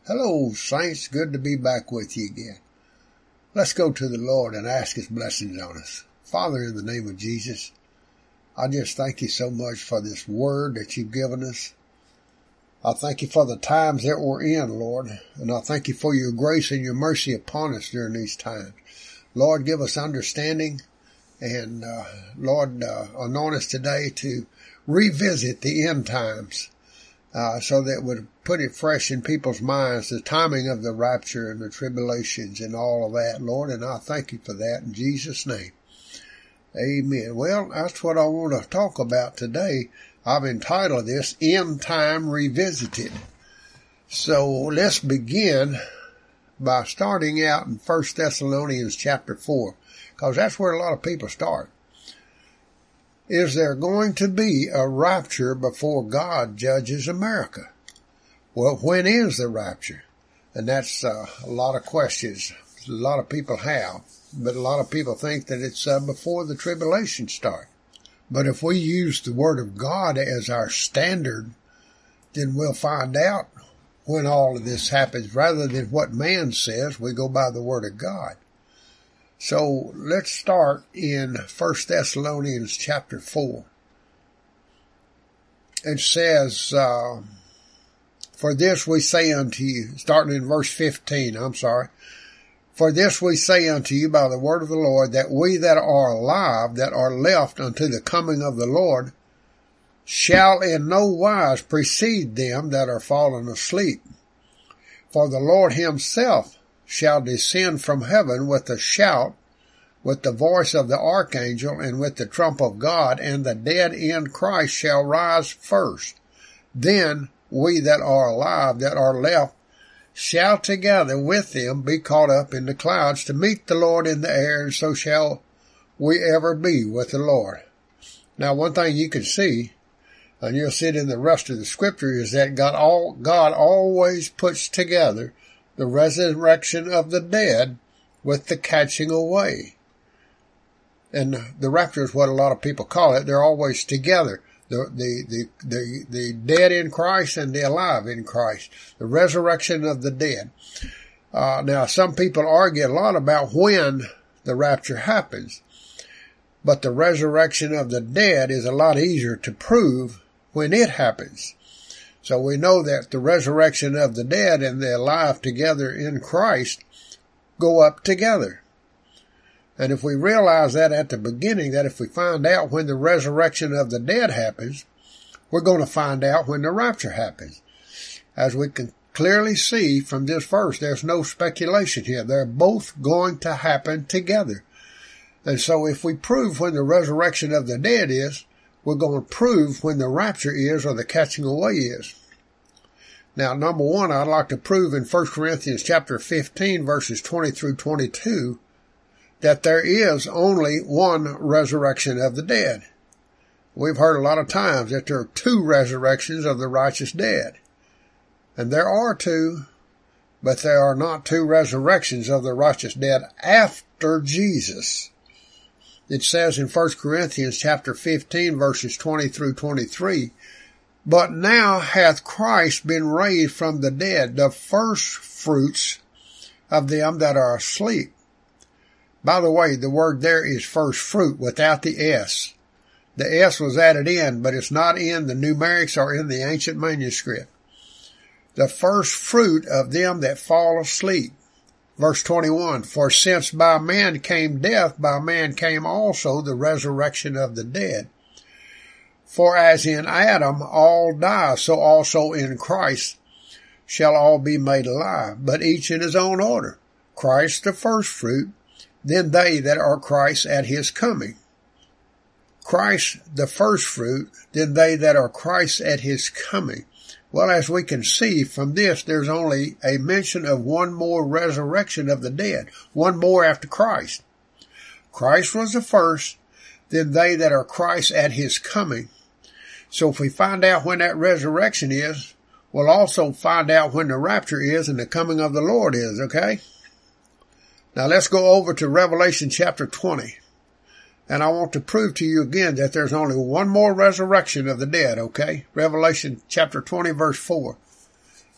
Hello, saints. Good to be back with you again. Let's go to the Lord and ask His blessings on us. Father, in the name of Jesus, I just thank you so much for this word that you've given us. I thank you for the times that we're in, Lord, and I thank you for your grace and your mercy upon us during these times. Lord, give us understanding, and Lord, anoint us today to revisit the end times, so that would put it fresh in people's minds, the timing of the rapture and the tribulations and all of that, Lord, and I thank you for that in Jesus' name. Amen. Well, that's what I want to talk about today. I've entitled this, End Time Revisited. So let's begin by starting out in 1 Thessalonians chapter 4, because that's where a lot of people start. Is there going to be a rapture before God judges America? Well, when is the rapture? And that's a lot of questions a lot of people have, but a lot of people think that it's before the tribulation starts. But if we use the Word of God as our standard, then we'll find out when all of this happens. Rather than what man says, we go by the Word of God. So let's start in 1 Thessalonians chapter 4. It says, for this we say unto you, starting in verse 15, For this we say unto you by the word of the Lord, that we that are alive, that are left unto the coming of the Lord, shall in no wise precede them that are fallen asleep. For the Lord himself shall descend from heaven with a shout, with the voice of the archangel, and with the trump of God, and the dead in Christ shall rise first. Then we that are alive, that are left, shall together with them be caught up in the clouds to meet the Lord in the air, and so shall we ever be with the Lord. Now, one thing you can see, and you'll see it in the rest of the scripture, is that God always puts together the resurrection of the dead with the catching away. And the rapture is what a lot of people call it. They're always together. The dead in Christ and the alive in Christ. The resurrection of the dead. Now, some people argue a lot about when the rapture happens. But the resurrection of the dead is a lot easier to prove when it happens. So we know that the resurrection of the dead and the alive together in Christ go up together. And if we realize that at the beginning, that if we find out when the resurrection of the dead happens, we're going to find out when the rapture happens. As we can clearly see from this verse, there's no speculation here. They're both going to happen together. And so if we prove when the resurrection of the dead is, we're going to prove when the rapture is, or the catching away is. Now, number one, I'd like to prove in 1 Corinthians chapter 15, verses 20 through 22, that there is only one resurrection of the dead. We've heard a lot of times that there are two resurrections of the righteous dead. And there are two, but there are not two resurrections of the righteous dead after Jesus. It says in 1 Corinthians chapter 15, verses 20 through 23, But now hath Christ been raised from the dead, the first fruits of them that are asleep. By the way, the word there is first fruit without the S. The S was added in, but it's not in the numerics or in the ancient manuscript. The first fruit of them that fall asleep. Verse 21, For since by man came death, by man came also the resurrection of the dead. For as in Adam all die, so also in Christ shall all be made alive, but each in his own order. Christ the first fruit, then they that are Christ at his coming. Christ the first fruit, then they that are Christ at his coming. Well, as we can see from this, there's only a mention of one more resurrection of the dead, one more after Christ. Christ was the first, then they that are Christ at his coming. So if we find out when that resurrection is, we'll also find out when the rapture is and the coming of the Lord is, okay? Now let's go over to Revelation chapter 20. And I want to prove to you again that there's only one more resurrection of the dead, okay? Revelation chapter 20, verse 4.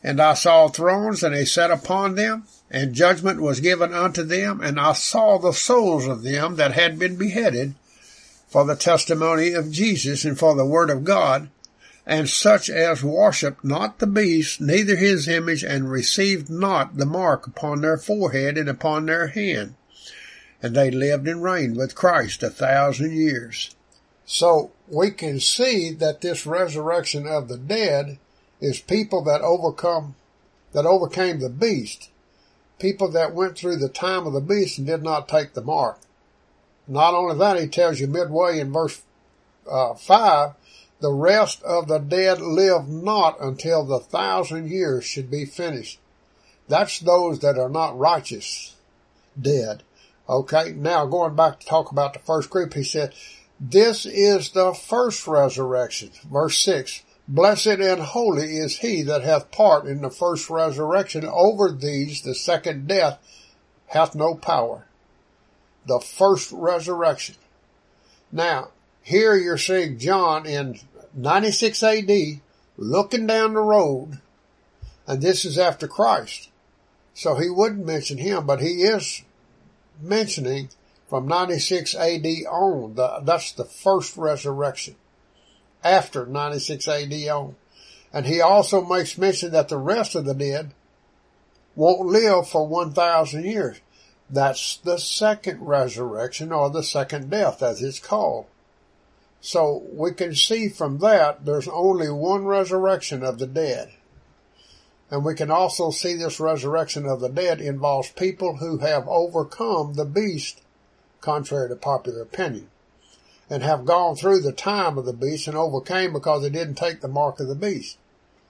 And I saw thrones, and they sat upon them, and judgment was given unto them, and I saw the souls of them that had been beheaded for the testimony of Jesus and for the word of God, and such as worshipped not the beast, neither his image, and received not the mark upon their forehead and upon their hand. And they lived and reigned with Christ 1,000 years. So we can see that this resurrection of the dead is people that overcame the beast. People that went through the time of the beast and did not take the mark. Not only that, he tells you midway in verse 5, the rest of the dead live not until the 1,000 years should be finished. That's those that are not righteous dead. Okay, now going back to talk about the first group, he said, this is the first resurrection. Verse 6, blessed and holy is he that hath part in the first resurrection. Over these the second death hath no power. The first resurrection. Now, here you're seeing John in 96 AD looking down the road, and this is after Christ. So he wouldn't mention him, but he is mentioning from 96 AD on. That's the first resurrection. After 96 AD on. And he also makes mention that the rest of the dead won't live for 1,000 years. That's the second resurrection, or the second death, as it's called. So we can see from that there's only one resurrection of the dead. And we can also see this resurrection of the dead involves people who have overcome the beast, contrary to popular opinion, and have gone through the time of the beast and overcame because they didn't take the mark of the beast.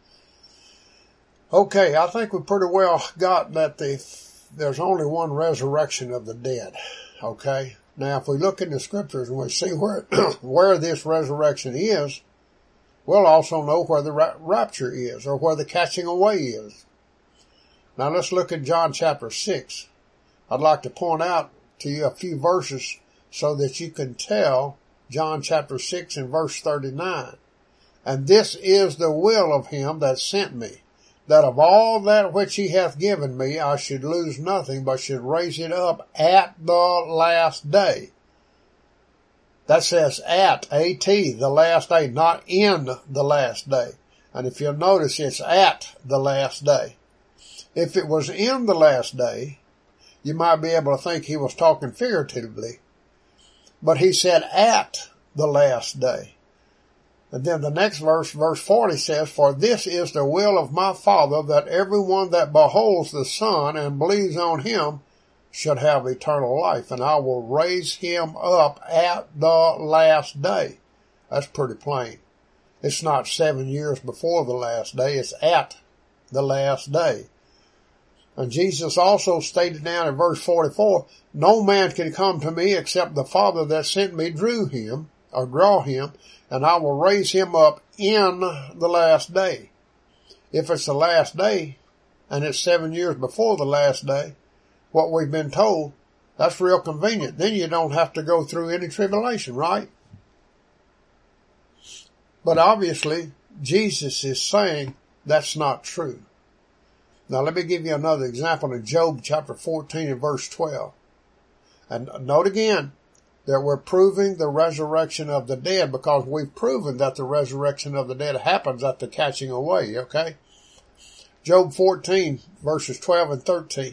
Okay, I think we pretty well got that there's only one resurrection of the dead. Okay? Now, if we look in the scriptures and we see where this resurrection is, we'll also know where the rapture is, or where the catching away is. Now, let's look at John chapter 6. I'd like to point out to you a few verses so that you can tell John chapter 6 and verse 39. And this is the will of him that sent me, that of all that which he hath given me I should lose nothing, but should raise it up at the last day. That says at, A-T, the last day, not in the last day. And if you'll notice, it's at the last day. If it was in the last day, you might be able to think he was talking figuratively. But he said at the last day. And then the next verse, verse 40 says, for this is the will of my Father, that everyone that beholds the Son and believes on him should have eternal life, and I will raise him up at the last day. That's pretty plain. It's not 7 years before the last day, it's at the last day. And Jesus also stated down in verse 44, no man can come to me except the Father that sent me draw him, and I will raise him up in the last day. If it's the last day, and it's 7 years before the last day, what we've been told, that's real convenient. Then you don't have to go through any tribulation, right? But obviously, Jesus is saying that's not true. Now let me give you another example in Job chapter 14 and verse 12. And note again that we're proving the resurrection of the dead, because we've proven that the resurrection of the dead happens at the catching away, okay? Job 14 verses 12 and 13.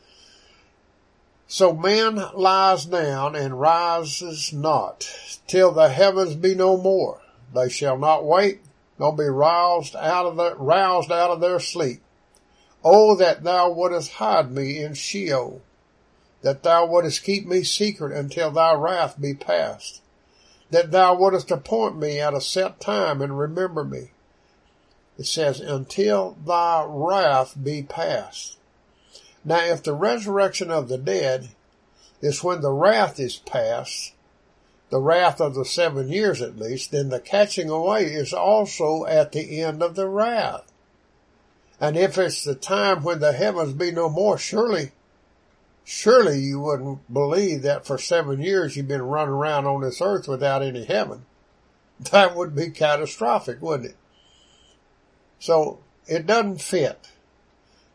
So man lies down and rises not, till the heavens be no more. They shall not wake, nor be roused out of their sleep. Oh, that thou wouldest hide me in Sheol, that thou wouldest keep me secret until thy wrath be past, that thou wouldest appoint me at a set time and remember me. It says, until thy wrath be past. Now, if the resurrection of the dead is when the wrath is past, the wrath of the 7 years at least, then the catching away is also at the end of the wrath. And if it's the time when the heavens be no more, surely you wouldn't believe that for 7 years you've been running around on this earth without any heaven. That would be catastrophic, wouldn't it? So it doesn't fit.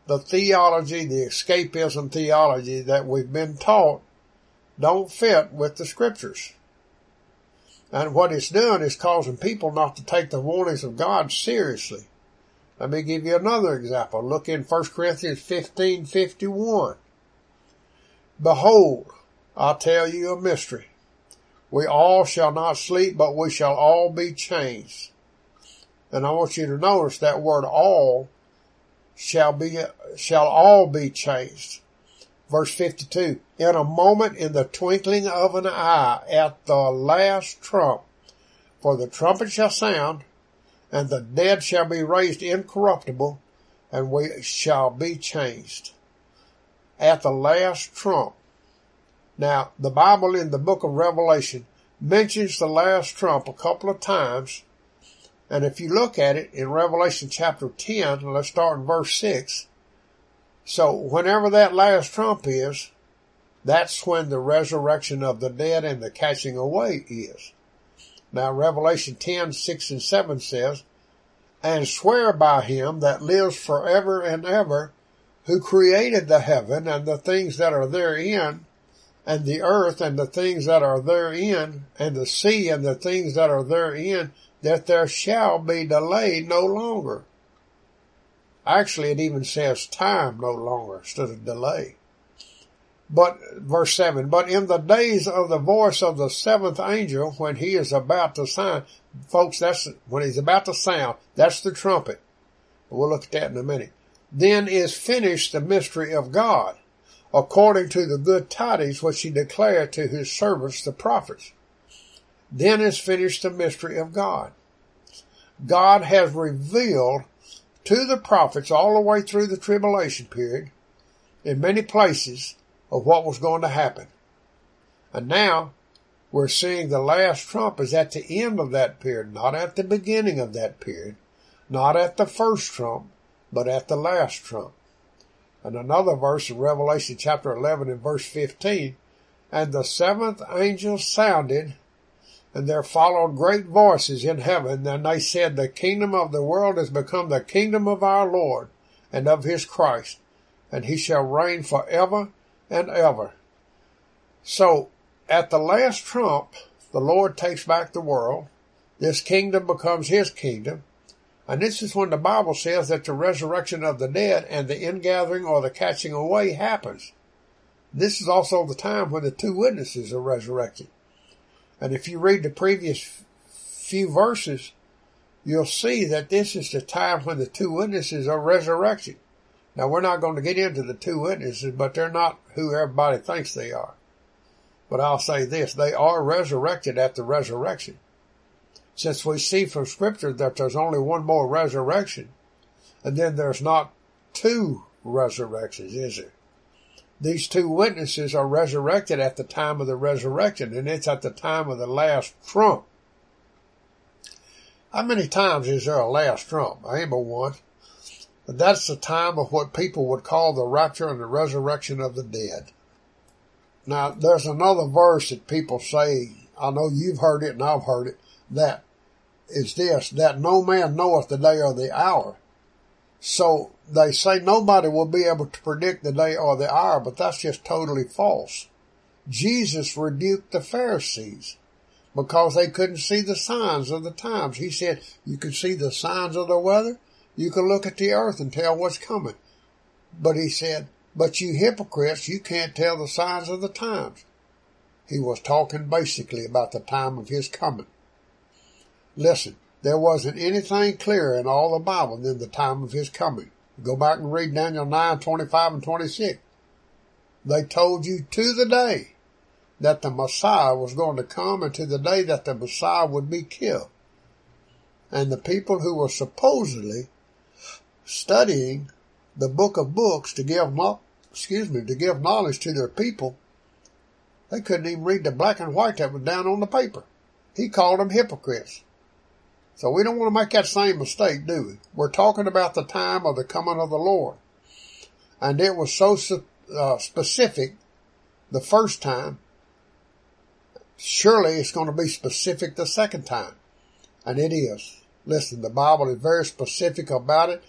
the theology, the escapism theology that we've been taught don't fit with the scriptures. And what it's doing is causing people not to take the warnings of God seriously. Let me give you another example. Look in 1 Corinthians 15:51. Behold, I tell you a mystery. We all shall not sleep, but we shall all be changed. And I want you to notice that word all shall all be changed. Verse 52, in a moment, in the twinkling of an eye, at the last trump, for the trumpet shall sound, and the dead shall be raised incorruptible, and we shall be changed. At the last trump. Now, the Bible in the book of Revelation mentions the last trump a couple of times, and if you look at it in Revelation chapter 10, let's start in verse 6, so whenever that last trump is, that's when the resurrection of the dead and the catching away is. Now Revelation 10:6 and 7 says, and swear by him that lives forever and ever, who created the heaven and the things that are therein, and the earth and the things that are therein, and the sea and the things that are therein, that there shall be delay no longer. Actually, it even says time no longer instead of delay. But, verse 7, but in the days of the voice of the seventh angel, when he is about to sound, folks, that's when he's about to sound, that's the trumpet. We'll look at that in a minute. Then is finished the mystery of God, according to the good tidings which he declared to his servants, the prophets. Then is finished the mystery of God. God has revealed to the prophets all the way through the tribulation period, in many places, of what was going to happen. And now, we're seeing the last trump is at the end of that period, not at the beginning of that period, not at the first trump, but at the last trump. And another verse in Revelation chapter 11 and verse 15, and the seventh angel sounded, and there followed great voices in heaven, and they said, the kingdom of the world has become the kingdom of our Lord and of his Christ, and he shall reign forever and ever. So, at the last trump, the Lord takes back the world. This kingdom becomes his kingdom. And this is when the Bible says that the resurrection of the dead and the ingathering or the catching away happens. This is also the time when the two witnesses are resurrected. And if you read the previous few verses, you'll see that this is the time when the two witnesses are resurrected. Now, we're not going to get into the two witnesses, but they're not who everybody thinks they are. But I'll say this, they are resurrected at the resurrection. Since we see from Scripture that there's only one more resurrection, and then there's not two resurrections, is there? These two witnesses are resurrected at the time of the resurrection, and it's at the time of the last trump. How many times is there a last trump? I ain't but one. But that's the time of what people would call the rapture and the resurrection of the dead. Now, there's another verse that people say, I know you've heard it and I've heard it, that is this, that no man knoweth the day or the hour. So they say nobody will be able to predict the day or the hour, but that's just totally false. Jesus rebuked the Pharisees because they couldn't see the signs of the times. He said, you can see the signs of the weather. You can look at the earth and tell what's coming. But he said, but you hypocrites, you can't tell the signs of the times. He was talking basically about the time of his coming. Listen, there wasn't anything clearer in all the Bible than the time of his coming. Go back and read Daniel 9:25 and 26. They told you to the day that the Messiah was going to come and to the day that the Messiah would be killed. And the people who were supposedly studying the book of books to give knowledge to their people, they couldn't even read the black and white that was down on the paper. He called them hypocrites. So we don't want to make that same mistake, do we? We're talking about the time of the coming of the Lord. And it was so specific the first time. Surely it's going to be specific the second time. And it is. Listen, the Bible is very specific about it.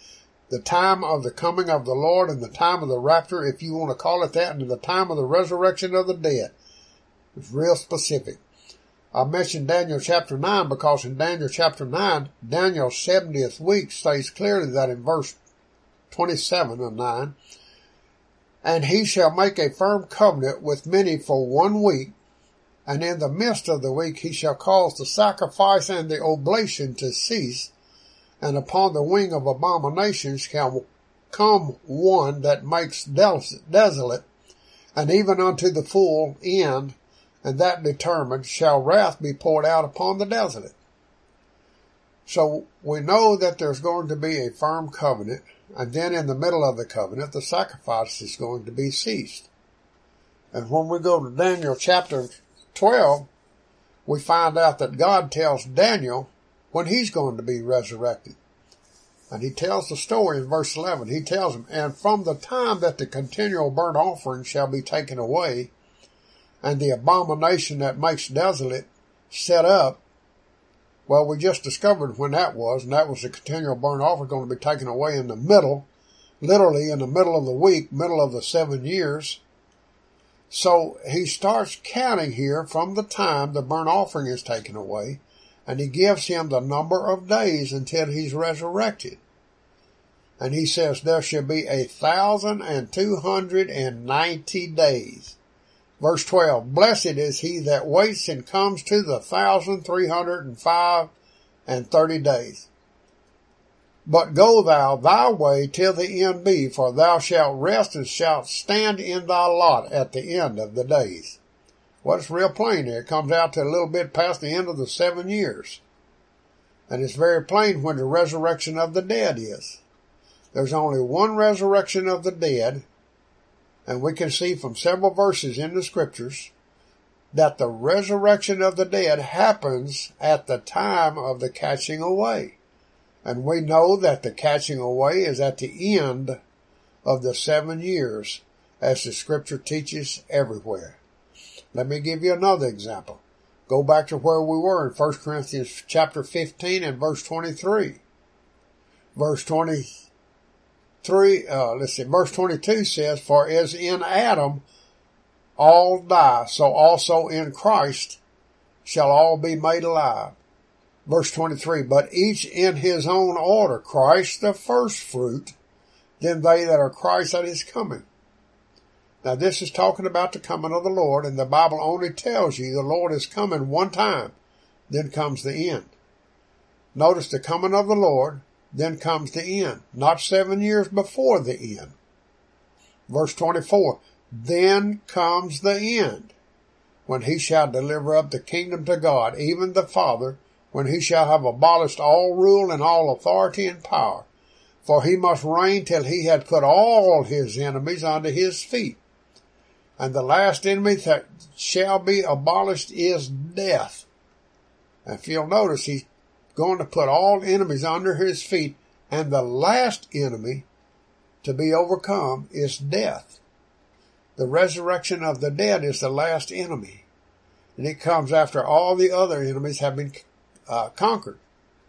the time of the coming of the Lord and the time of the rapture, if you want to call it that, and the time of the resurrection of the dead. It's real specific. I mentioned Daniel chapter 9 because in Daniel chapter 9, Daniel's 70th week states clearly that in verse 27 of 9, and he shall make a firm covenant with many for 1 week, and in the midst of the week he shall cause the sacrifice and the oblation to cease, and upon the wing of abominations shall come one that makes desolate, and even unto the full end, and that determined shall wrath be poured out upon the desolate. So we know that there's going to be a firm covenant, and then in the middle of the covenant, the sacrifice is going to be ceased. And when we go to Daniel chapter 12, we find out that God tells Daniel when he's going to be resurrected. And he tells the story in verse 11. He tells him, and from the time that the continual burnt offering shall be taken away, and the abomination that makes desolate set up, well, we just discovered when that was, and that was the continual burnt offering going to be taken away in the middle, literally in the middle of the week, middle of the 7 years. So he starts counting here from the time the burnt offering is taken away, and he gives him the number of days until he's resurrected. And he says there shall be 1,290 days. Verse 12, blessed is he that waits and comes to the 1,305 and 30 days. But go thou thy way till the end be, for thou shalt rest and shalt stand in thy lot at the end of the days. Well, it's real plain here. It comes out to a little bit past the end of the 7 years. And it's very plain when the resurrection of the dead is. There's only one resurrection of the dead, and we can see from several verses in the scriptures that the resurrection of the dead happens at the time of the catching away. And we know that the catching away is at the end of the 7 years, as the scripture teaches everywhere. Let me give you another example. Go back to where we were in 1 Corinthians chapter 15 and verse 23. Verse 22 says, for as in Adam all die, so also in Christ shall all be made alive. Verse 23, but each in his own order, Christ the first fruit, then they that are Christ at his coming. Now this is talking about the coming of the Lord, and the Bible only tells you the Lord is coming one time, then comes the end. Notice the coming of the Lord, then comes the end, not 7 years before the end. Verse 24, then comes the end, when he shall deliver up the kingdom to God, even the Father, when he shall have abolished all rule and all authority and power. For he must reign till he had put all his enemies under his feet. And the last enemy that shall be abolished is death. And if you'll notice, he's going to put all enemies under his feet, and the last enemy to be overcome is death. The resurrection of the dead is the last enemy, and it comes after all the other enemies have been conquered.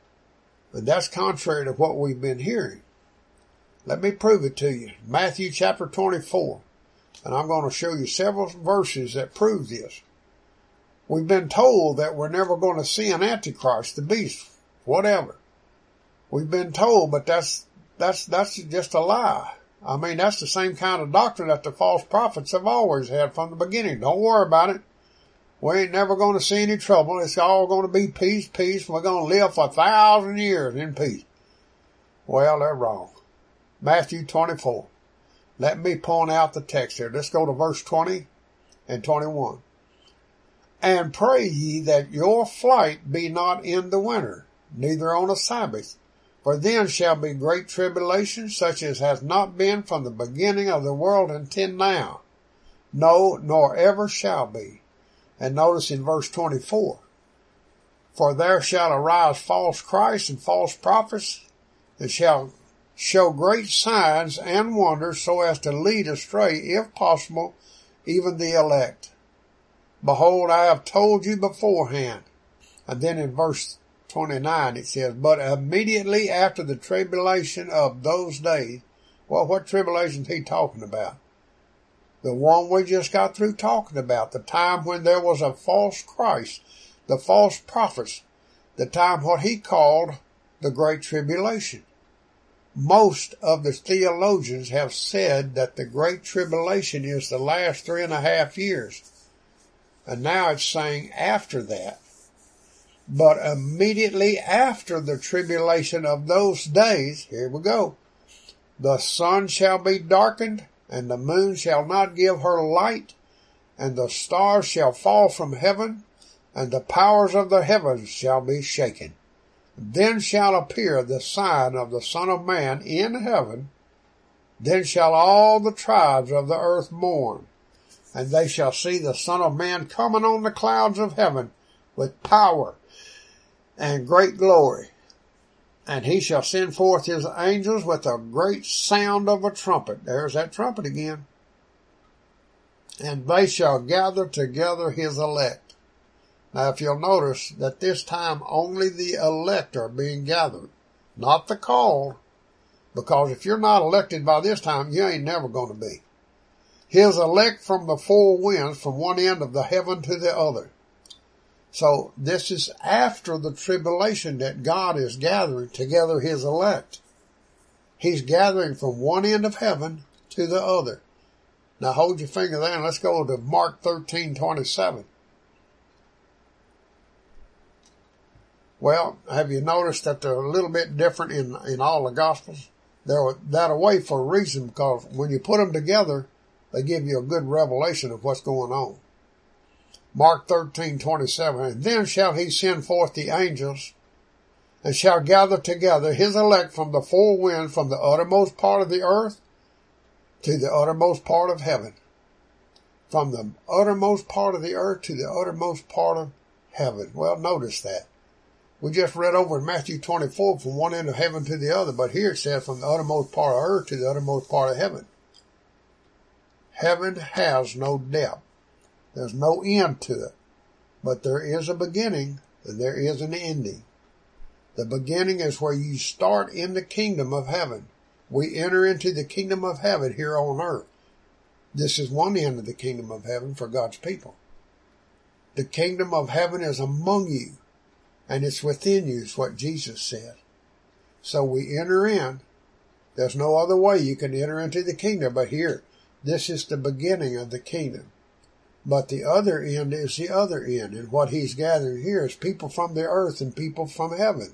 And that's contrary to what we've been hearing. Let me prove it to you. Matthew chapter 24, and I'm going to show you several verses that prove this. We've been told that we're never going to see an antichrist, the beast, whatever. We've been told, but that's just a lie. I mean, that's the same kind of doctrine that the false prophets have always had from the beginning. Don't worry about it. We ain't never going to see any trouble. It's all going to be peace, peace. We're going to live for 1,000 years in peace. Well, they're wrong. Matthew 24. Let me point out the text here. Let's go to verse 20 and 21. And pray ye that your flight be not in the winter, neither on a Sabbath. For then shall be great tribulation, such as has not been from the beginning of the world until now. No, nor ever shall be. And notice in verse 24, for there shall arise false Christs and false prophets, and shall show great signs and wonders, so as to lead astray, if possible, even the elect. Behold, I have told you beforehand. And then in verse 29, it says, but immediately after the tribulation of those days. Well, what tribulation is he talking about? The one we just got through talking about, the time when there was a false Christ, the false prophets, the time what he called the Great Tribulation. Most of the theologians have said that the Great Tribulation is the last 3.5 years. And now it's saying after that. But immediately after the tribulation of those days, here we go, the sun shall be darkened, and the moon shall not give her light, and the stars shall fall from heaven, and the powers of the heavens shall be shaken. Then shall appear the sign of the Son of Man in heaven. Then shall all the tribes of the earth mourn, and they shall see the Son of Man coming on the clouds of heaven with power and great glory. And he shall send forth his angels with a great sound of a trumpet. There's that trumpet again. And they shall gather together his elect. Now, if you'll notice that this time only the elect are being gathered, not the called, because if you're not elected by this time, you ain't never going to be. His elect from the four winds, from one end of the heaven to the other. So this is after the tribulation that God is gathering together his elect. He's gathering from one end of heaven to the other. Now hold your finger there and let's go to Mark 13:27. Well, have you noticed that they're a little bit different in all the Gospels? They're that away for a reason, because when you put them together, they give you a good revelation of what's going on. Mark 13:27, and then shall he send forth the angels, and shall gather together his elect from the four winds, from the uttermost part of the earth to the uttermost part of heaven. From the uttermost part of the earth to the uttermost part of heaven. Well, notice that. We just read over in Matthew 24 from one end of heaven to the other, but here it says from the uttermost part of earth to the uttermost part of heaven. Heaven has no depth. There's no end to it. But there is a beginning and there is an ending. The beginning is where you start in the kingdom of heaven. We enter into the kingdom of heaven here on earth. This is one end of the kingdom of heaven for God's people. The kingdom of heaven is among you. And it's within you, is what Jesus said. So we enter in. There's no other way you can enter into the kingdom but here. This is the beginning of the kingdom. But the other end is the other end. And what he's gathering here is people from the earth and people from heaven.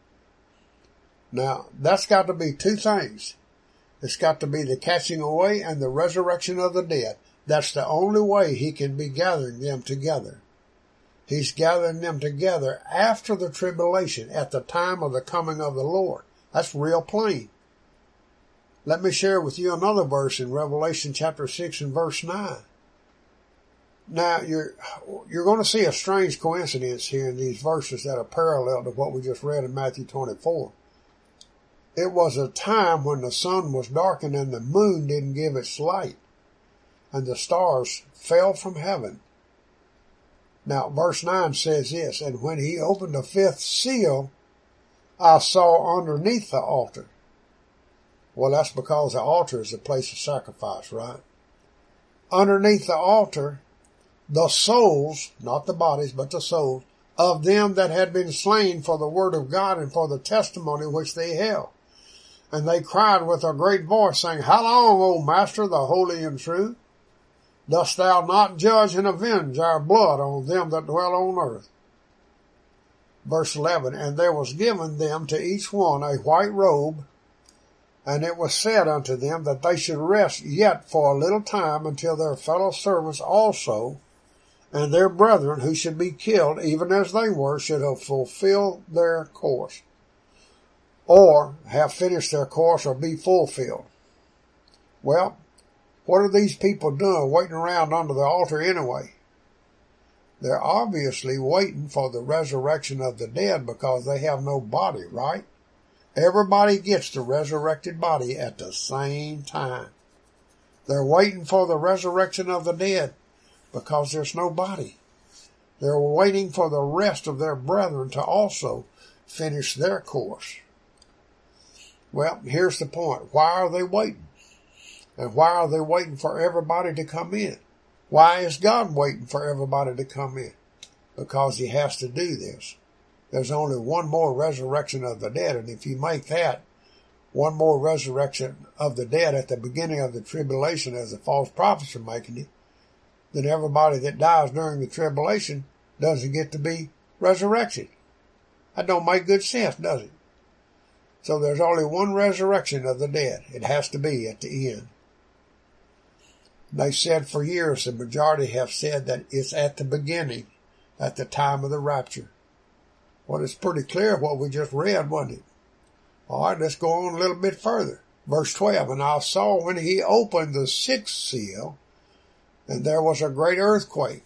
Now, that's got to be two things. It's got to be the catching away and the resurrection of the dead. That's the only way he can be gathering them together. He's gathering them together after the tribulation, at the time of the coming of the Lord. That's real plain. Let me share with you another verse in Revelation chapter 6 and verse 9. Now, you're going to see a strange coincidence here in these verses that are parallel to what we just read in Matthew 24. It was a time when the sun was darkened and the moon didn't give its light, and the stars fell from heaven. Now, verse 9 says this, and when he opened the fifth seal, I saw underneath the altar. Well, that's because the altar is a place of sacrifice, right? Underneath the altar, the souls, not the bodies, but the souls, of them that had been slain for the word of God and for the testimony which they held. And they cried with a great voice, saying, How long, O Master, the holy and true? Dost thou not judge and avenge our blood on them that dwell on earth? Verse 11, and there was given them to each one a white robe, and it was said unto them that they should rest yet for a little time until their fellow servants also, and their brethren who should be killed, even as they were, should have fulfilled their course, or have finished their course, or be fulfilled. Well, what are these people doing waiting around under the altar anyway? They're obviously waiting for the resurrection of the dead because they have no body, right? Everybody gets the resurrected body at the same time. They're waiting for the resurrection of the dead because there's no body. They're waiting for the rest of their brethren to also finish their course. Well, here's the point. Why are they waiting? And why are they waiting for everybody to come in? Why is God waiting for everybody to come in? Because he has to do this. There's only one more resurrection of the dead, and if you make that one more resurrection of the dead at the beginning of the tribulation, as the false prophets are making it, then everybody that dies during the tribulation doesn't get to be resurrected. That don't make good sense, does it? So there's only one resurrection of the dead. It has to be at the end. They said for years, the majority have said that it's at the beginning, at the time of the rapture. Well, it's pretty clear what we just read, wasn't it? All right, let's go on a little bit further. Verse 12, and I saw when he opened the sixth seal, and there was a great earthquake,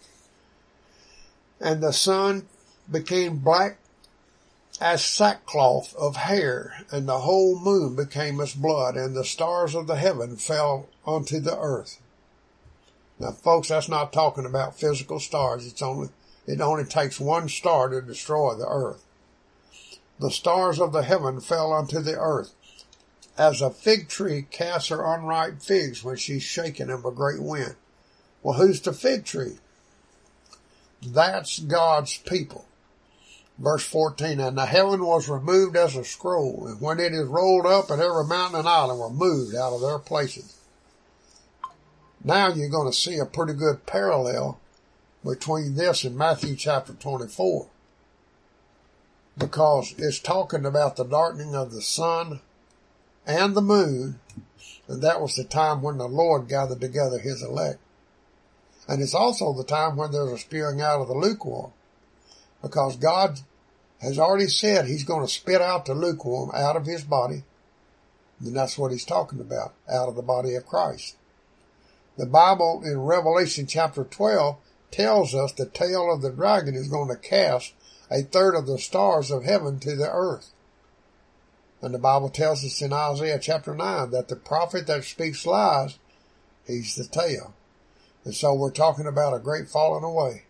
and the sun became black as sackcloth of hair, and the whole moon became as blood, and the stars of the heaven fell onto the earth. Now, folks, that's not talking about physical stars. It only takes one star to destroy the earth. The stars of the heaven fell onto the earth, as a fig tree casts her unripe figs when she's shaken of a great wind. Well, who's the fig tree? That's God's people. Verse 14, and the heaven was removed as a scroll, and when it is rolled up, and every mountain and island were moved out of their places. Now you're going to see a pretty good parallel between this and Matthew chapter 24. Because it's talking about the darkening of the sun and the moon, and that was the time when the Lord gathered together his elect. And it's also the time when there's a spewing out of the lukewarm, because God has already said he's going to spit out the lukewarm out of his body, and that's what he's talking about, out of the body of Christ. The Bible in Revelation chapter 12 tells us the tail of the dragon is going to cast a third of the stars of heaven to the earth. And the Bible tells us in Isaiah chapter 9 that the prophet that speaks lies, he's the tail. And so we're talking about a great falling away.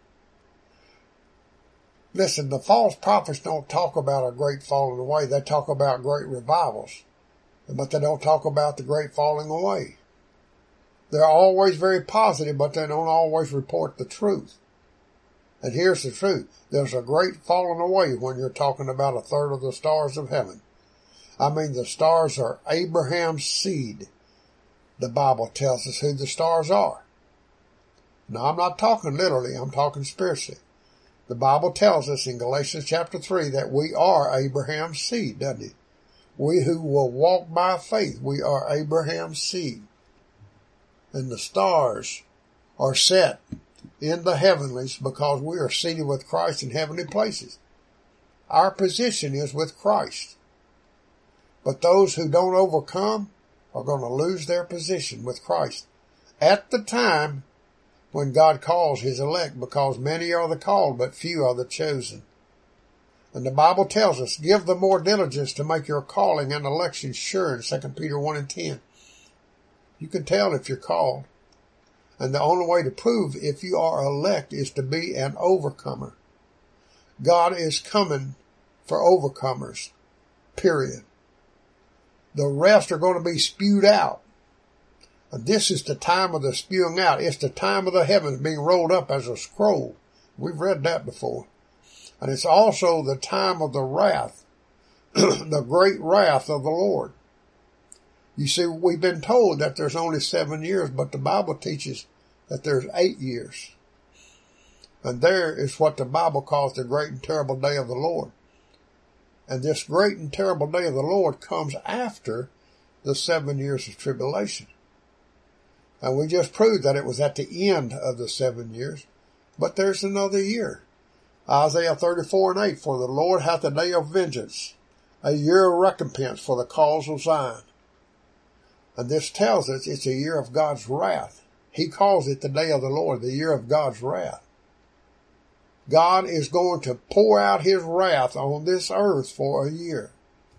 Listen, the false prophets don't talk about a great falling away. They talk about great revivals. But they don't talk about the great falling away. They're always very positive, but they don't always report the truth. And here's the truth. There's a great falling away when you're talking about a third of the stars of heaven. I mean, the stars are Abraham's seed. The Bible tells us who the stars are. Now, I'm not talking literally. I'm talking spiritually. The Bible tells us in Galatians chapter 3 that we are Abraham's seed, doesn't it? We who will walk by faith, we are Abraham's seed. And the stars are set in the heavenlies because we are seated with Christ in heavenly places. Our position is with Christ. But those who don't overcome are going to lose their position with Christ at the time when God calls his elect, because many are the called, but few are the chosen. And the Bible tells us, give the more diligence to make your calling and election sure in 2 Peter 1 and 10. You can tell if you're called. And the only way to prove if you are elect is to be an overcomer. God is coming for overcomers. Period. The rest are going to be spewed out. And this is the time of the spewing out. It's the time of the heavens being rolled up as a scroll. We've read that before. And it's also the time of the wrath, the great wrath of the Lord. You see, we've been told that there's only 7 years, but the Bible teaches that there's 8 years. And there is what the Bible calls the great and terrible day of the Lord. And this great and terrible day of the Lord comes after the 7 years of tribulation. And we just proved that it was at the end of the 7 years, but there's another year. Isaiah 34 and 8, for the Lord hath a day of vengeance, a year of recompense for the cause of Zion. And this tells us it's a year of God's wrath. He calls it the day of the Lord, the year of God's wrath. God is going to pour out his wrath on this earth for a year.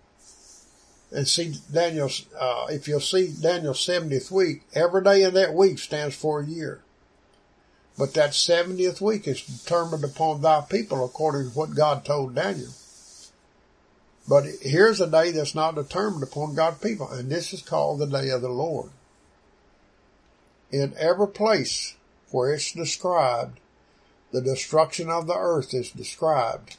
And see Daniel's, if you'll see Daniel's 70th week, every day in that week stands for a year. But that 70th week is determined upon thy people according to what God told Daniel. But here's a day that's not determined upon God's people, and this is called the day of the Lord. In every place where it's described, the destruction of the earth is described.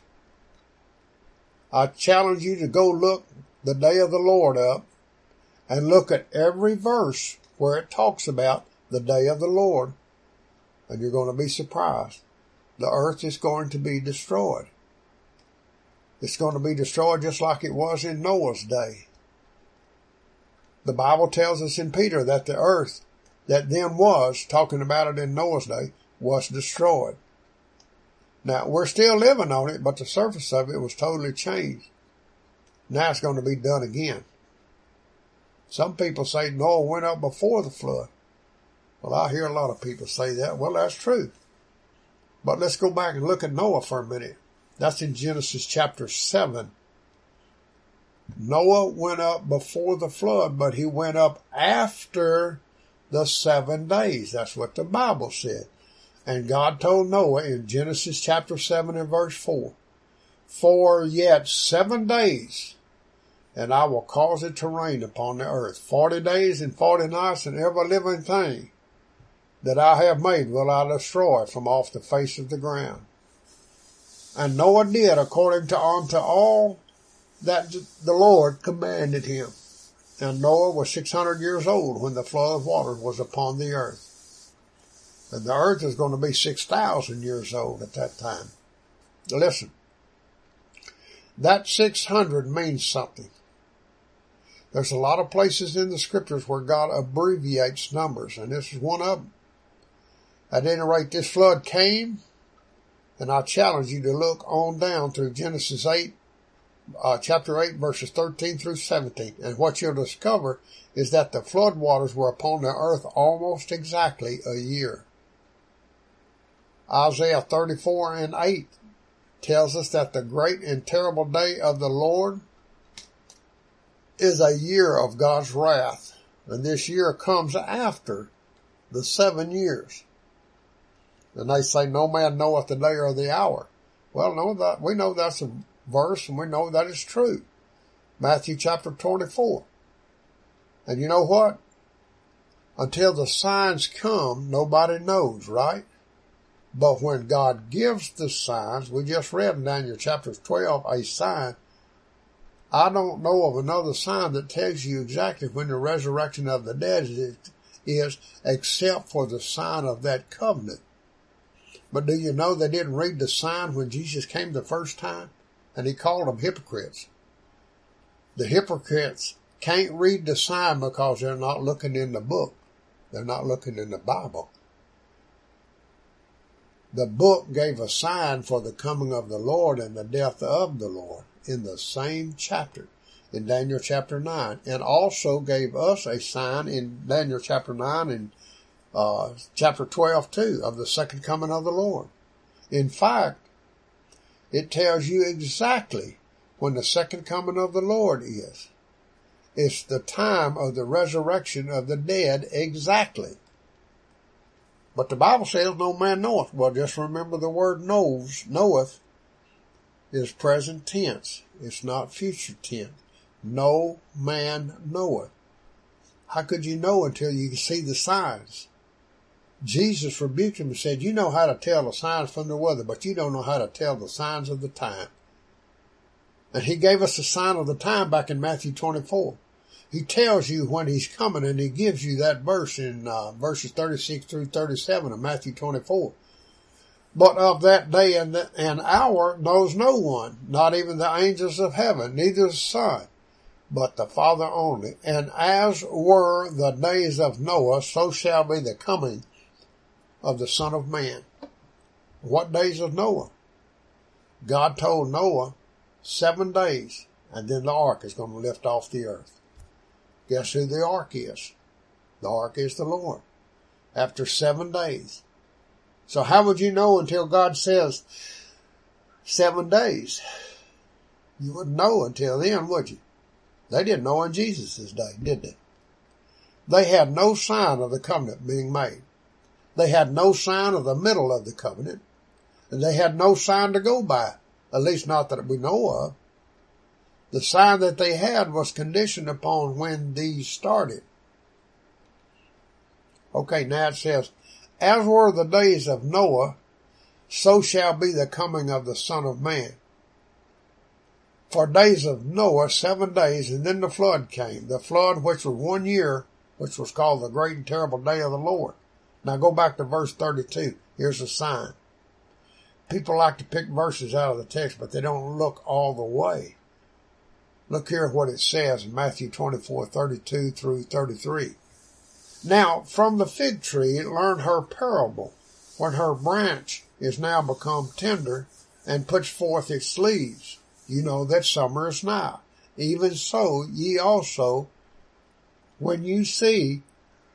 I challenge you to go look the day of the Lord up and look at every verse where it talks about the day of the Lord, and you're going to be surprised. The earth is going to be destroyed. It's going to be destroyed just like it was in Noah's day. The Bible tells us in Peter that the earth that then was, talking about it in Noah's day, was destroyed. Now, we're still living on it, but the surface of it was totally changed. Now it's going to be done again. Some people say Noah went up before the flood. Well, I hear a lot of people say that. Well, that's true. But let's go back and look at Noah for a minute. That's in Genesis chapter 7. Noah went up before the flood, but he went up after the 7 days. That's what the Bible said. And God told Noah in Genesis chapter 7 and verse 4, "For yet 7 days, and I will cause it to rain upon the earth. 40 days and 40 nights, and every living thing that I have made will I destroy from off the face of the ground." And Noah did according to unto all that the Lord commanded him. And Noah was 600 years old when the flood of waters was upon the earth. And the earth is going to be 6,000 years old at that time. Listen, that 600 means something. There's a lot of places in the scriptures where God abbreviates numbers, and this is one of them. At any rate, this flood came, and I challenge you to look on down through Genesis 8, chapter 8, verses 13 through 17. And what you'll discover is that the flood waters were upon the earth almost exactly a year. Isaiah 34 and 8 tells us that the great and terrible day of the Lord is a year of God's wrath. And this year comes after the 7 years. And they say, "No man knoweth the day or the hour." Well, no, we know that's a verse, and we know that is true. Matthew chapter 24. And you know what? Until the signs come, nobody knows, right? But when God gives the signs, we just read in Daniel chapter 12, a sign. I don't know of another sign that tells you exactly when the resurrection of the dead is, except for the sign of that covenant. But do you know they didn't read the sign when Jesus came the first time? And he called them hypocrites. The hypocrites can't read the sign because they're not looking in the book. They're not looking in the Bible. The book gave a sign for the coming of the Lord and the death of the Lord in the same chapter in Daniel chapter 9, and also gave us a sign in Daniel chapter 9 and chapter 12 too, of the second coming of the Lord. In fact, it tells you exactly when the second coming of the Lord is. It's the time of the resurrection of the dead exactly. But the Bible says no man knoweth. Well, just remember the word knoweth is present tense. It's not future tense. No man knoweth. How could you know until you see the signs? Jesus rebuked him and said, "You know how to tell the signs from the weather, but you don't know how to tell the signs of the time." And he gave us the sign of the time back in Matthew 24. He tells you when he's coming, and he gives you that verse in verses 36 through 37 of Matthew 24. "But of that day and hour knows no one, not even the angels of heaven, neither the Son, but the Father only. And as were the days of Noah, so shall be the coming of the Son of Man." What days of Noah? God told Noah 7 days, and then the ark is going to lift off the earth. Guess who the ark is? The ark is the Lord. After 7 days. So how would you know until God says 7 days? You wouldn't know until then, would you? They didn't know in Jesus' day, did they? They had no sign of the covenant being made. They had no sign of the middle of the covenant. And they had no sign to go by. At least not that we know of. The sign that they had was conditioned upon when these started. Okay, now it says, as were the days of Noah, so shall be the coming of the Son of Man. For days of Noah, 7 days, and then the flood came. The flood, which was 1 year, which was called the great and terrible day of the Lord. Now go back to verse 32. Here's a sign. People like to pick verses out of the text, but they don't look all the way. Look here what it says in Matthew 24:32 through 33. Now, from the fig tree learn her parable. When her branch is now become tender and puts forth its leaves, you know that summer is nigh. Even so, ye also, when you see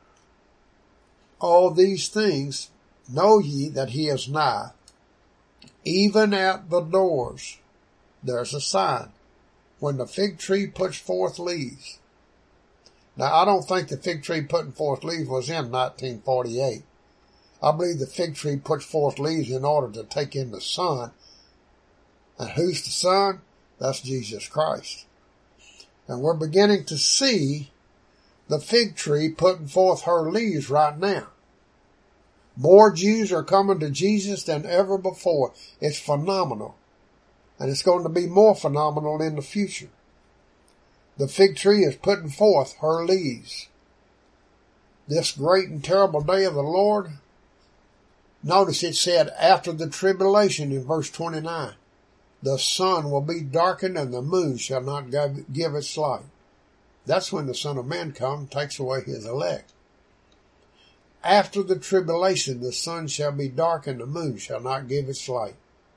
all these things, know ye that he is nigh, even at the doors. There's a sign. When the fig tree puts forth leaves. Now, I don't think the fig tree putting forth leaves was in 1948. I believe the fig tree puts forth leaves in order to take in the sun. And who's the sun? That's Jesus Christ. And we're beginning to see the fig tree putting forth her leaves right now. More Jews are coming to Jesus than ever before. It's phenomenal. And it's going to be more phenomenal in the future. The fig tree is putting forth her leaves. This great and terrible day of the Lord. Notice it said after the tribulation in verse 29. The sun will be darkened and the moon shall not give its light. That's when the Son of Man comes and takes away his elect. After the tribulation, the sun shall be dark and the moon shall not give its light.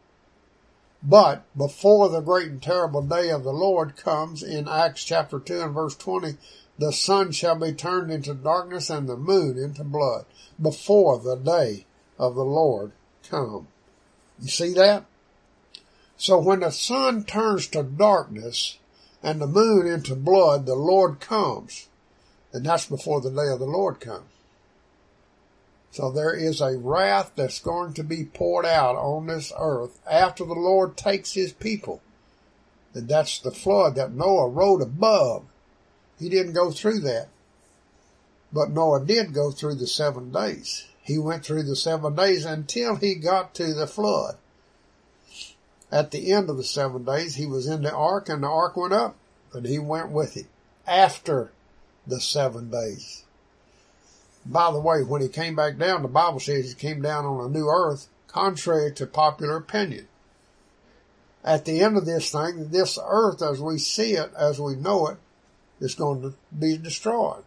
But before the great and terrible day of the Lord comes in Acts chapter 2 and verse 20, the sun shall be turned into darkness and the moon into blood before the day of the Lord come. You see that? So when the sun turns to darkness and the moon into blood, the Lord comes. And that's before the day of the Lord comes. So there is a wrath that's going to be poured out on this earth after the Lord takes his people. And that's the flood that Noah rode above. He didn't go through that. But Noah did go through the 7 days. He went through the 7 days until he got to the flood. At the end of the 7 days, he was in the ark and the ark went up and he went with it after the 7 days. By the way, when he came back down, the Bible says he came down on a new earth, contrary to popular opinion. At the end of this thing, this earth as we see it, as we know it, is going to be destroyed.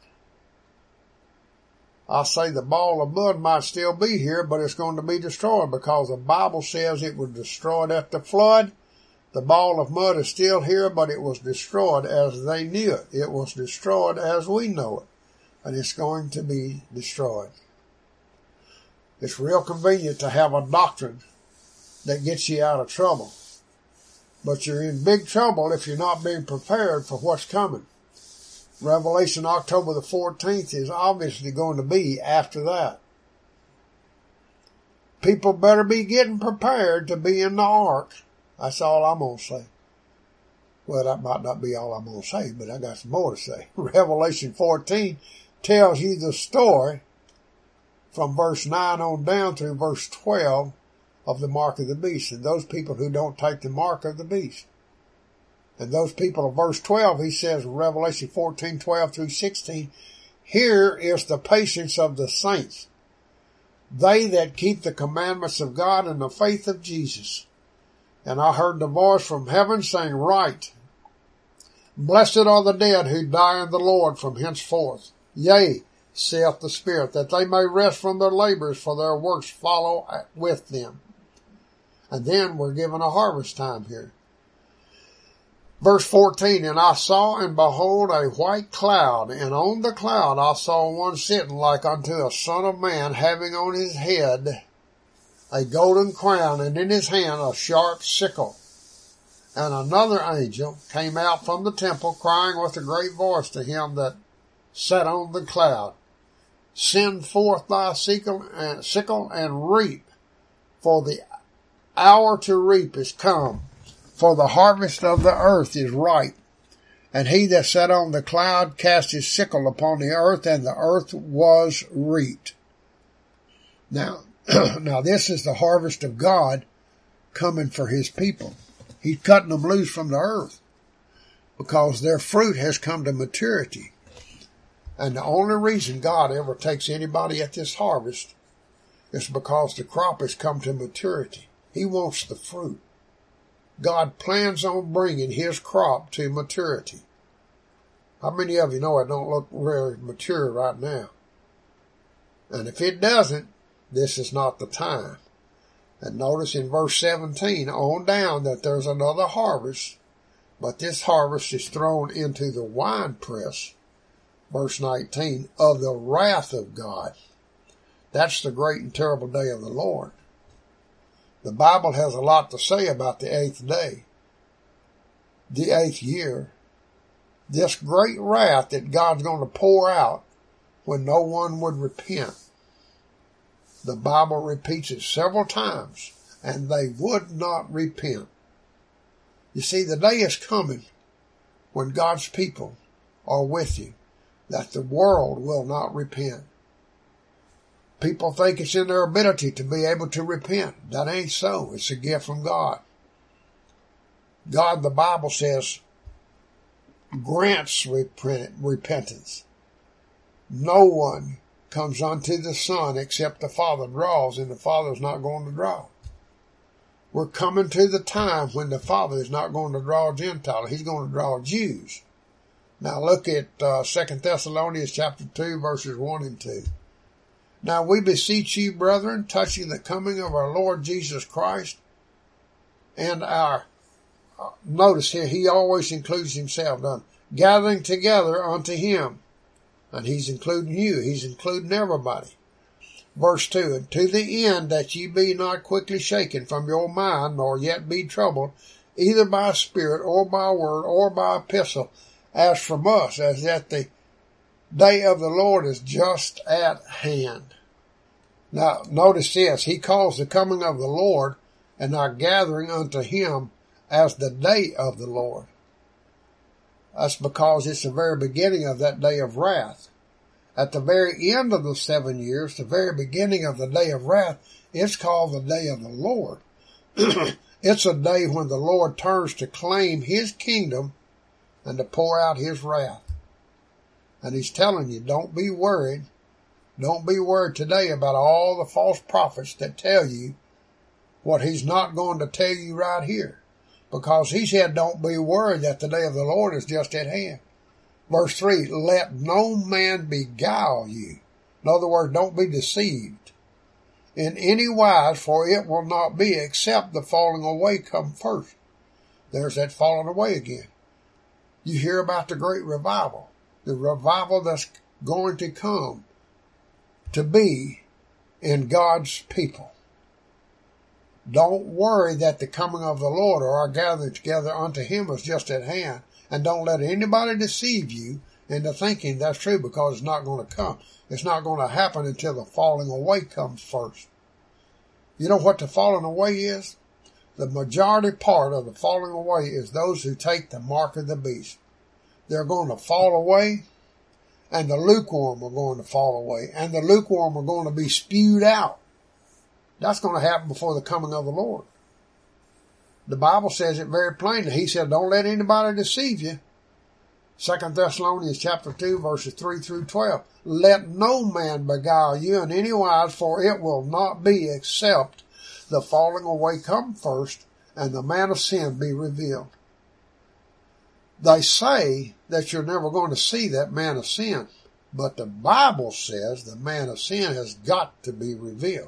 I say the ball of mud might still be here, but it's going to be destroyed because the Bible says it was destroyed at the flood. The ball of mud is still here, but it was destroyed as they knew it. It was destroyed as we know it. And it's going to be destroyed. It's real convenient to have a doctrine that gets you out of trouble. But you're in big trouble if you're not being prepared for what's coming. Revelation October the 14th is obviously going to be after that. People better be getting prepared to be in the ark. That's all I'm going to say. Well, that might not be all I'm going to say, but I got some more to say. Revelation 14 tells you the story from verse 9 on down through verse 12 of the mark of the beast and those people who don't take the mark of the beast. And those people of verse 12, he says in Revelation 14:12 through 16, here is the patience of the saints, they that keep the commandments of God and the faith of Jesus. And I heard the voice from heaven saying, write, blessed are the dead who die in the Lord from henceforth. Yea, saith the Spirit, that they may rest from their labors, for their works follow with them. And then we're given a harvest time here. Verse 14, and I saw and behold a white cloud, and on the cloud I saw one sitting like unto a son of man, having on his head a golden crown, and in his hand a sharp sickle. And another angel came out from the temple, crying with a great voice to him that sat on the cloud, send forth thy sickle and reap, for the hour to reap is come, for the harvest of the earth is ripe. And he that sat on the cloud cast his sickle upon the earth, and the earth was reaped. Now, this is the harvest of God coming for his people. He's cutting them loose from the earth because their fruit has come to maturity. And the only reason God ever takes anybody at this harvest is because the crop has come to maturity. He wants the fruit. God plans on bringing his crop to maturity. How many of you know it don't look very mature right now? And if it doesn't, this is not the time. And notice in verse 17 on down that there's another harvest, but this harvest is thrown into the winepress, verse 19, of the wrath of God. That's the great and terrible day of the Lord. The Bible has a lot to say about the 8th day, the 8th year, this great wrath that God's going to pour out when no one would repent. The Bible repeats it several times, and they would not repent. You see, the day is coming when God's people are with you, that the world will not repent. People think it's in their ability to be able to repent. That ain't so. It's a gift from God. God, the Bible says, grants repentance. No one comes unto the Son except the Father draws, and the Father's not going to draw. We're coming to the time when the Father is not going to draw Gentiles. He's going to draw Jews. Now look at 2 Thessalonians chapter 2, verses 1 and 2. Now we beseech you, brethren, touching the coming of our Lord Jesus Christ, and our, notice here, he always includes himself, gathering together unto him. And he's including you. He's including everybody. Verse 2, and to the end that ye be not quickly shaken from your mind, nor yet be troubled, either by spirit, or by word, or by epistle, as from us, as that the day of the Lord is just at hand. Now, notice this. He calls the coming of the Lord and our gathering unto him as the day of the Lord. That's because it's the very beginning of that day of wrath. At the very end of the 7 years, the very beginning of the day of wrath, it's called the day of the Lord. It's a day when the Lord turns to claim his kingdom and to pour out his wrath. And he's telling you, don't be worried. Don't be worried today about all the false prophets that tell you what he's not going to tell you right here. Because he said, don't be worried that the day of the Lord is just at hand. Verse 3, let no man beguile you. In other words, don't be deceived in any wise, for it will not be except the falling away come first. There's that falling away again. You hear about the great revival, the revival that's going to come to be in God's people. Don't worry that the coming of the Lord or our gathering together unto him is just at hand. And don't let anybody deceive you into thinking that's true, because it's not going to come. It's not going to happen until the falling away comes first. You know what the falling away is? The majority part of the falling away is those who take the mark of the beast. They're going to fall away, and the lukewarm are going to fall away, and the lukewarm are going to be spewed out. That's going to happen before the coming of the Lord. The Bible says it very plainly. He said, don't let anybody deceive you. 2 Thessalonians chapter 2, verses 3 through 12. Let no man beguile you in any wise, for it will not be except the falling away come first, and the man of sin be revealed. They say that you're never going to see that man of sin, but the Bible says the man of sin has got to be revealed.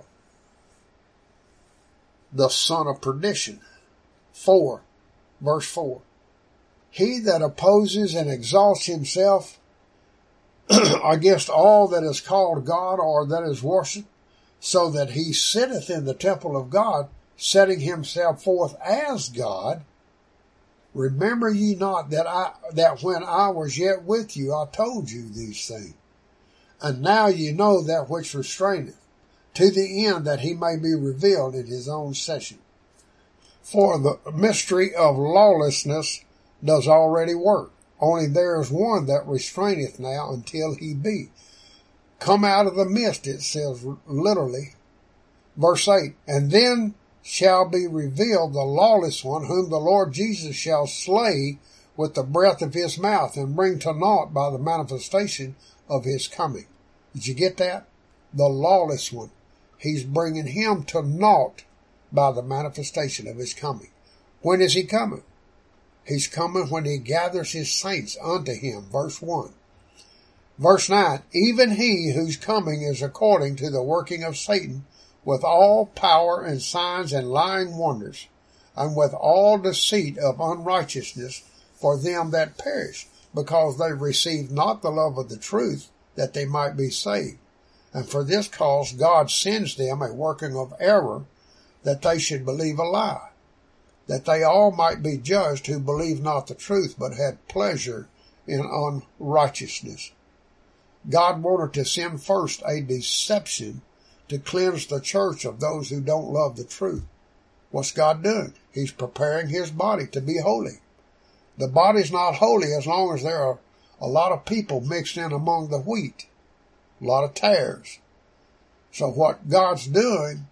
The son of perdition. 4, verse 4. He that opposes and exalts himself against all that is called God or that is worshipped, so that he sitteth in the temple of God, setting himself forth as God. Remember ye not that when I was yet with you, I told you these things. And now ye know that which restraineth, to the end that he may be revealed in his own session. For the mystery of lawlessness does already work. Only there is one that restraineth now until he be come out of the midst, it says literally. Verse 8, and then shall be revealed the lawless one, whom the Lord Jesus shall slay with the breath of his mouth, and bring to naught by the manifestation of his coming. Did you get that? The lawless one. He's bringing him to naught by the manifestation of his coming. When is he coming? He's coming when he gathers his saints unto him. Verse 1. Verse 9, even he whose coming is according to the working of Satan, with all power and signs and lying wonders, and with all deceit of unrighteousness for them that perish, because they received not the love of the truth, that they might be saved. And for this cause God sends them a working of error, that they should believe a lie, that they all might be judged who believed not the truth, but had pleasure in unrighteousness. God wanted to send first a deception to cleanse the church of those who don't love the truth. What's God doing? He's preparing his body to be holy. The body's not holy as long as there are a lot of people mixed in among the wheat, a lot of tares. So what God's doing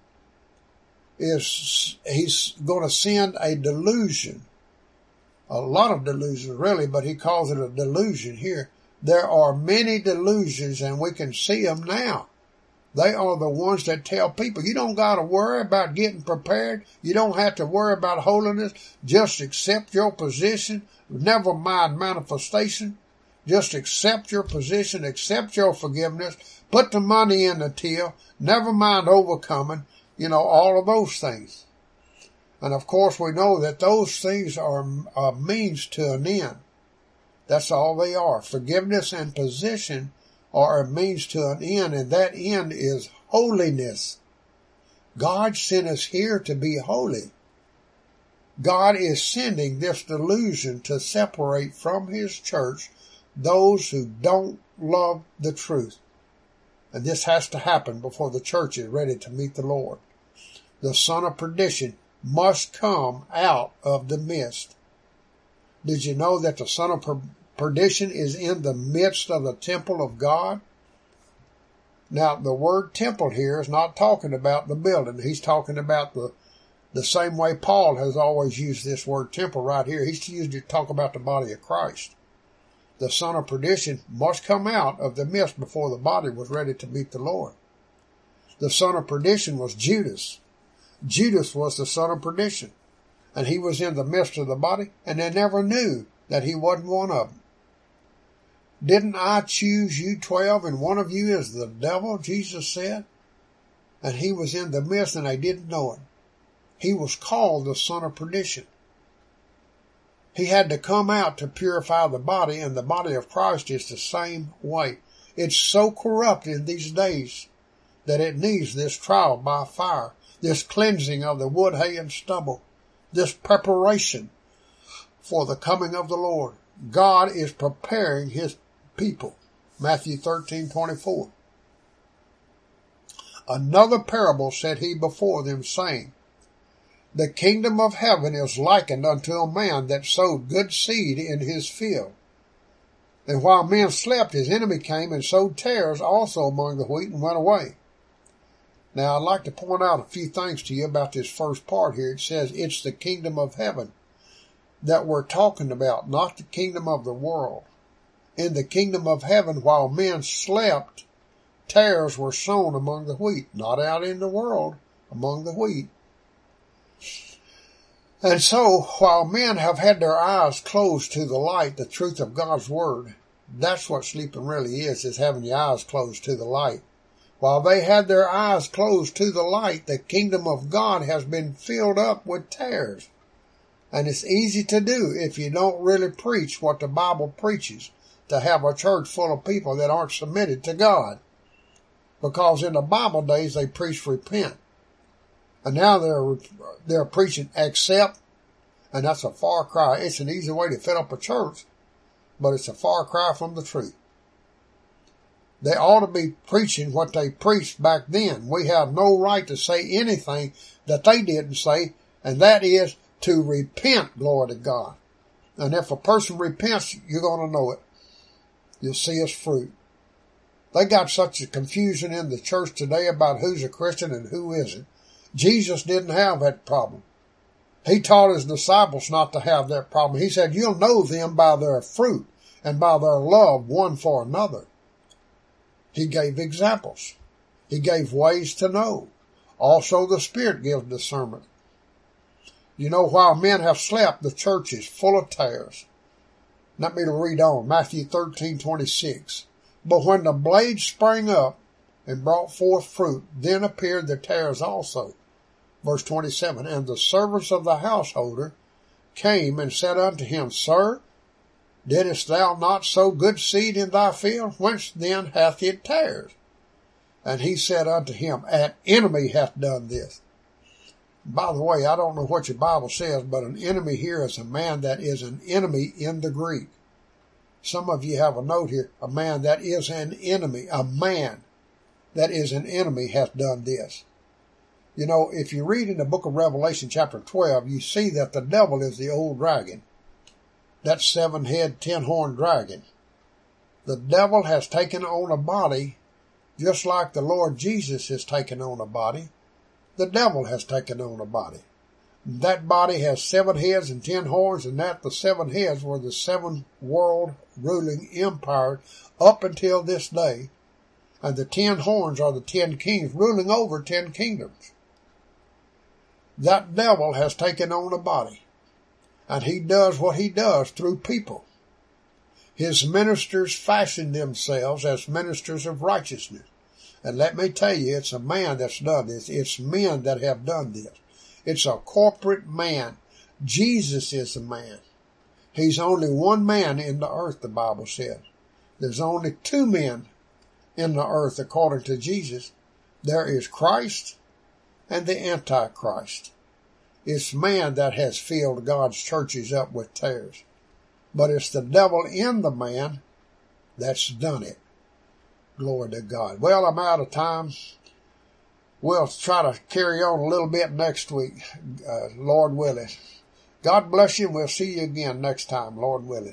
is he's going to send a delusion, a lot of delusions really, but he calls it a delusion here. There are many delusions, and we can see them now. They are the ones that tell people, you don't got to worry about getting prepared. You don't have to worry about holiness. Just accept your position. Never mind manifestation. Just accept your position. Accept your forgiveness. Put the money in the till. Never mind overcoming. All of those things. And of course we know that those things are a means to an end. That's all they are. Forgiveness and position are a means to an end, and that end is holiness. God sent us here to be holy. God is sending this delusion to separate from his church those who don't love the truth. And this has to happen before the church is ready to meet the Lord. The son of perdition must come out of the midst. Did you know that the son of perdition is in the midst of the temple of God? Now, the word temple here is not talking about the building. He's talking about the same way Paul has always used this word temple right here. He's used it to talk about the body of Christ. The son of perdition must come out of the midst before the body was ready to meet the Lord. The son of perdition was Judas. Judas was the son of perdition, and he was in the midst of the body, and they never knew that he wasn't one of them. Didn't I choose you 12, and one of you is the devil, Jesus said? And he was in the midst, and they didn't know it. He was called the son of perdition. He had to come out to purify the body, and the body of Christ is the same way. It's so corrupt in these days that it needs this trial by fire, this cleansing of the wood, hay, and stubble, this preparation for the coming of the Lord. God is preparing his people. Matthew 13:24. Another parable said he before them, saying, the kingdom of heaven is likened unto a man that sowed good seed in his field. And while men slept, his enemy came and sowed tares also among the wheat and went away. Now, I'd like to point out a few things to you about this first part here. It says it's the kingdom of heaven that we're talking about, not the kingdom of the world. In the kingdom of heaven, while men slept, tares were sown among the wheat, not out in the world, among the wheat. And so, while men have had their eyes closed to the light, the truth of God's word, that's what sleeping really is having your eyes closed to the light. While they had their eyes closed to the light, the kingdom of God has been filled up with tares. And it's easy to do if you don't really preach what the Bible preaches, to have a church full of people that aren't submitted to God. Because in the Bible days, they preached repent. And now they're preaching accept, and that's a far cry. It's an easy way to fill up a church, but it's a far cry from the truth. They ought to be preaching what they preached back then. We have no right to say anything that they didn't say, and that is to repent, glory to God. And if a person repents, you're going to know it. You'll see his fruit. They got such a confusion in the church today about who's a Christian and who isn't. Jesus didn't have that problem. He taught his disciples not to have that problem. He said, you'll know them by their fruit and by their love one for another. He gave examples. He gave ways to know. Also, the Spirit gives discernment. You know, while men have slept, the church is full of tares. Let me read on. Matthew 13:26. But when the blades sprang up and brought forth fruit, then appeared the tares also. Verse 27. And the servants of the householder came and said unto him, Sir, didst thou not sow good seed in thy field? Whence then hath it tares? And he said unto him, An enemy hath done this. By the way, I don't know what your Bible says, but an enemy here is a man that is an enemy in the Greek. Some of you have a note here, a man that is an enemy. A man that is an enemy hath done this. You know, if you read in the book of Revelation chapter 12, you see that the devil is the old dragon. That 7-head, 10-horned dragon. The devil has taken on a body just like the Lord Jesus has taken on a body. The devil has taken on a body. That body has 7 heads and 10 horns, and that the 7 heads were the 7 world ruling empires up until this day. And the 10 horns are the 10 kings ruling over 10 kingdoms. That devil has taken on a body. And he does what he does through people. His ministers fashion themselves as ministers of righteousness. And let me tell you, it's a man that's done this. It's men that have done this. It's a corporate man. Jesus is a man. He's only one man in the earth, the Bible says. There's only 2 men in the earth according to Jesus. There is Christ and the Antichrist. It's man that has filled God's churches up with tares. But it's the devil in the man that's done it. Glory to God. Well, I'm out of time. We'll try to carry on a little bit next week, Lord willing. God bless you, and we'll see you again next time, Lord willing.